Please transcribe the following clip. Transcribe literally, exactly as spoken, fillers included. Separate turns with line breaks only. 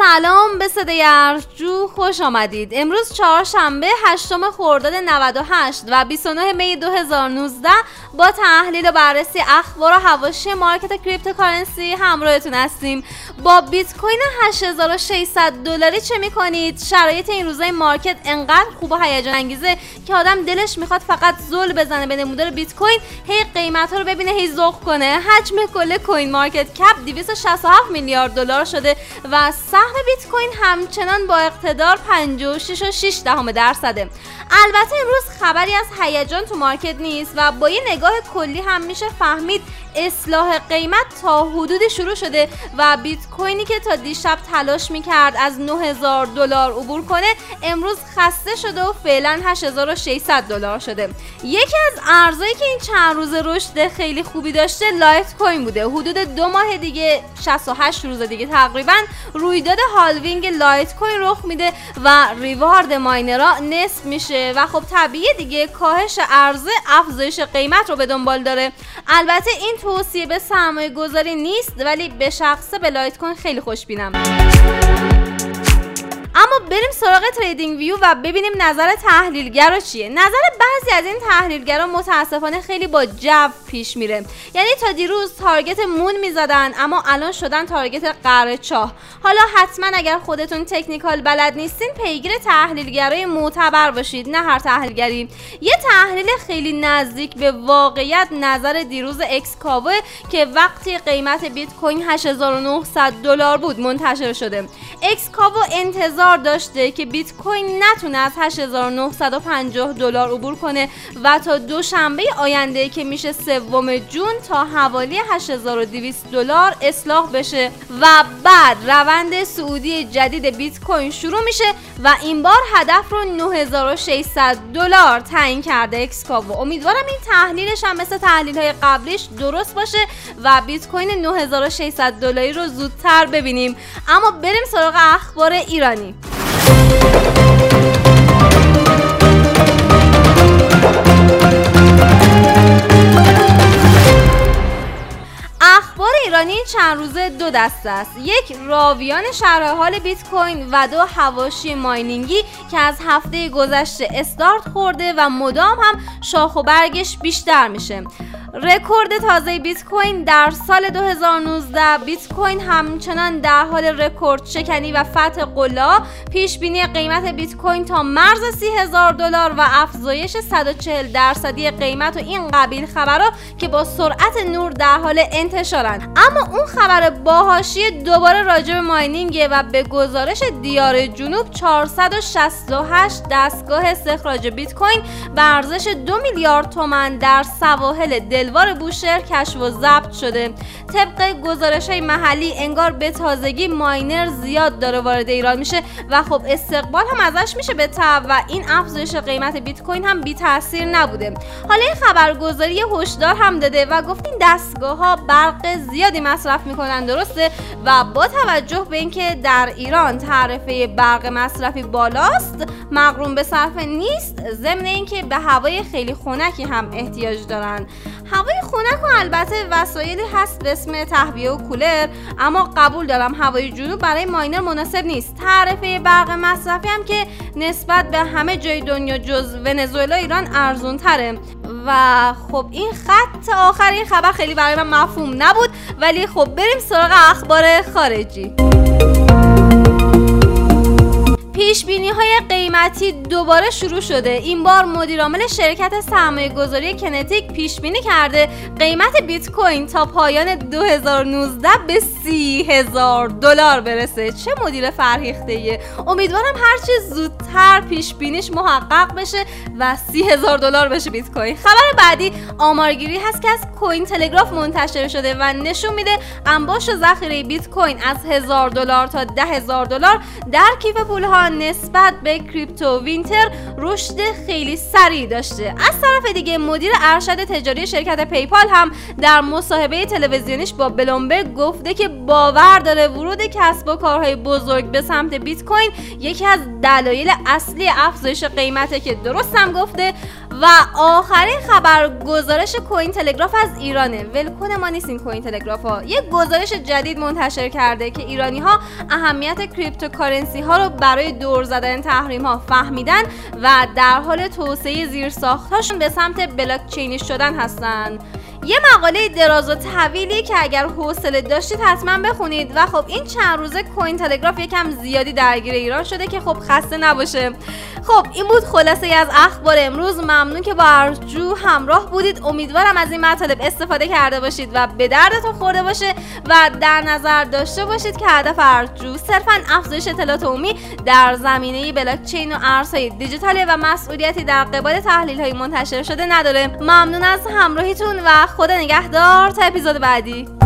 سلام به صدای ارجو خوش آمدید. امروز چهارشنبه هشتم خرداد نود و هشت و بیست و نه می دو هزار و نوزده با تحلیل و بررسی اخبار و حواشی مارکت کریپتوکارنسی همراهتون هستیم. با بیت کوین هشت هزار و ششصد دلاری چه میکنید؟ شرایط این روزای مارکت انقدر خوب و هیجان انگیزه که آدم دلش میخواد فقط زل بزنه به نمودار بیت کوین، هی قیمت‌ها رو ببینه، هی ذوق کنه. حجم کل کوین مارکت کپ دویست و شصت و هفت میلیارد دلار شده و سهم بیت کوین همچنان با اقتدار پنجاه و شش و شش دهم درصده. البته امروز خبری از هیجان تو مارکت نیست و با یه نگاه کلی هم میشه فهمید اصلاح قیمت تا حدودی شروع شده و بیت کوینی که تا دیشب تلاش میکرد از نه هزار دلار عبور کنه امروز خسته شده و فعلا هشت هزار و ششصد دلار شده. یکی از ارزایی که این چند روز رشد خیلی خوبی داشته لایت کوین بوده. حدود دو ماه دیگه، شصت و هشت روز دیگه تقریبا، رویداد هالوینگ لایت کوین رخ میده و ریوارد ماینرها نصف میشه و خب طبیعیه دیگه کاهش عرضه افزایش قیمت رو به دنبال داره. البته این توصیه به سرمایه گذاری نیست ولی به شخصه به لایت کوین خیلی خوشبینم. اما بریم سراغ تریدینگ ویو و ببینیم نظر تحلیلگرا چیه. نظر بعضی از این تحلیلگرا متاسفانه خیلی با جو پیش میره. یعنی تا دیروز تارگت مون میزدن اما الان شدن تارگت قره چاه. حالا حتما اگر خودتون تکنیکال بلد نیستین پیگیر تحلیلگرای معتبر باشید، نه هر تحلیلگری. یه تحلیل خیلی نزدیک به واقعیت نظر دیروز اکس کاوه که وقتی قیمت بیت کوین هشت هزار و نهصد دلار بود منتشر شده. اکس کاوه انتظار داشته که بیت کوین نتونه از هشت هزار و نهصد و پنجاه دلار عبور کنه و تا دوشنبه آینده که میشه سوم جون تا حوالی هشت هزار و دویست دلار اصلاح بشه و بعد روند صعودی جدید بیت کوین شروع میشه و این بار هدف رو نه هزار و ششصد دلار تعیین کرده اکس کاوو. امیدوارم این تحلیلش هم مثل تحلیل های قبلیش درست باشه و بیت کوین نه هزار و ششصد دلاری رو زودتر ببینیم. اما بریم سراغ اخبار ایرانی. اخبار ایرانی چند روزه دو دسته است. یک، راویان شرح حال بیت کوین و دو، حواشی ماینینگی که از هفته گذشته استارت خورده و مدام هم شاخ و برگش بیشتر میشه. رکورد تازه بیت کوین در سال دو هزار و نوزده. بیت کوین همچنان در حال رکورد شکنی و فتح قله. پیش بینی قیمت بیت کوین تا مرز سی هزار دلار و افزایش صد و چهل درصدی قیمت و این قبیل خبرها که با سرعت نور در حال انتشارن. اما اون خبر با حاشیه دوباره راجع به ماینینگ و به گزارش دیار جنوب چهارصد و شصت و هشت دستگاه استخراج بیت کوین به ارزش دو میلیارد تومان در سواحل دلوار بوشهر کشف و ضبط شده. طبق گزارش‌های محلی انگار به تازگی ماینر زیاد داره وارد ایران میشه و خب استقبال هم ازش میشه به تبع و این افزایش قیمت بیت کوین هم بی تاثیر نبوده. حالا این خبرگزاری هشدار هم داده و گفت این دستگاه‌ها برق زیادی مصرف میکنن، درسته، و با توجه به اینکه در ایران تعرفه برق مصرفی بالاست مقرون به صرفه نیست، ضمن اینکه به هوای خیلی خنکی هم احتیاج دارن. هوای خنک و البته وسایلی هست به اسم تهویه و کولر، اما قبول دارم هوای جنوب برای ماینر مناسب نیست. تعرفه برق مصرفی هم که نسبت به همه جای دنیا جز ونزوئلا ایران ارزون تره و خب این خط آخر این خبر خیلی برای من مفهوم نبود. ولی خب بریم سراغ اخبار خارجی. پیش بینی های قیمتی دوباره شروع شده. این بار مدیر عامل شرکت سرمایه گذاری کنتیک پیش بینی کرده قیمت بیت کوین تا پایان دو هزار و نوزده به سی هزار دلار برسه. چه مدیر فرهیخته‌ایه. امیدوارم هرچی زودتر پیش بینیش محقق بشه و سی هزار دلار بشه بیت کوین. خبر بعدی آمارگیری هست که از کوین تلگراف منتشر شده و نشون میده انباشت ذخیره بیت کوین از هزار دلار تا ده هزار دلار در کیف پولها نسبت به کریپتو وینتر رشد خیلی سریع داشته. از طرف دیگه مدیر ارشد تجاری شرکت پیپال هم در مصاحبه تلویزیونیش با بلومبرگ گفته که باور داره ورود کسب و کارهای بزرگ به سمت بیت کوین یکی از دلایل اصلی افزایش قیمته که درست هم گفته. و آخرین خبر گزارش کوین تلگراف از ایرانه. ولکن ما نیستین کوین تلگراف ها. یک گزارش جدید منتشر کرده که ایرانی ها اهمیت کریپتوکارنسی ها رو برای دور زدن تحریم ها فهمیدن و در حال توسعه زیرساخت‌هاشون به سمت بلاک چینی شدن هستن. یه مقاله دراز و طویلی که اگر حوصله داشتید حتما بخونید. و خب این چند روزه کوین تلگراف یکم زیادی درگیر ایران شده که خب خسته نباشه. خب این بود خلاصه از اخبار امروز. ممنون که با ارجو همراه بودید. امیدوارم از این مطالب استفاده کرده باشید و به دردتون خورده باشه و در نظر داشته باشید که هدف ارجو صرفاً افزایش اطلاعات عمومی در زمینه بلاک چین و ارزهای دیجیتالی و مسئولیتی در قبال تحلیل‌های منتشر شده نداره. ممنون از همراهیتون و خدا نگهدار تا اپیزود بعدی.